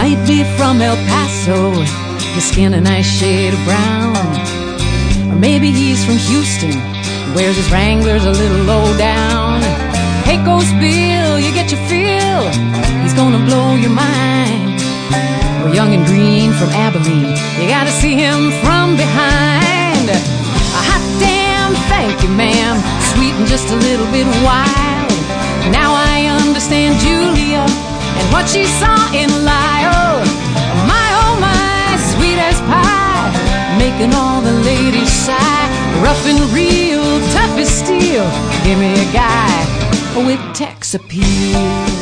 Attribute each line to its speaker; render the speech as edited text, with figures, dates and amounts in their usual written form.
Speaker 1: Might be from El Paso, his skin a nice shade of brown. Or maybe he's from Houston, wears his Wranglers a little low down. Hey, Ghost Bill, you get your feel, he's gonna blow your mind. Or Young and Green from Abilene, you gotta see him from behind. A hot damn thank you, ma'am, sweet and just a little bit wild. Now I understand Julia and what she saw in Lyle. Oh my, sweet as pie, making all the ladies sigh. Rough and real, tough as steel, give me a guy with Tex appeal.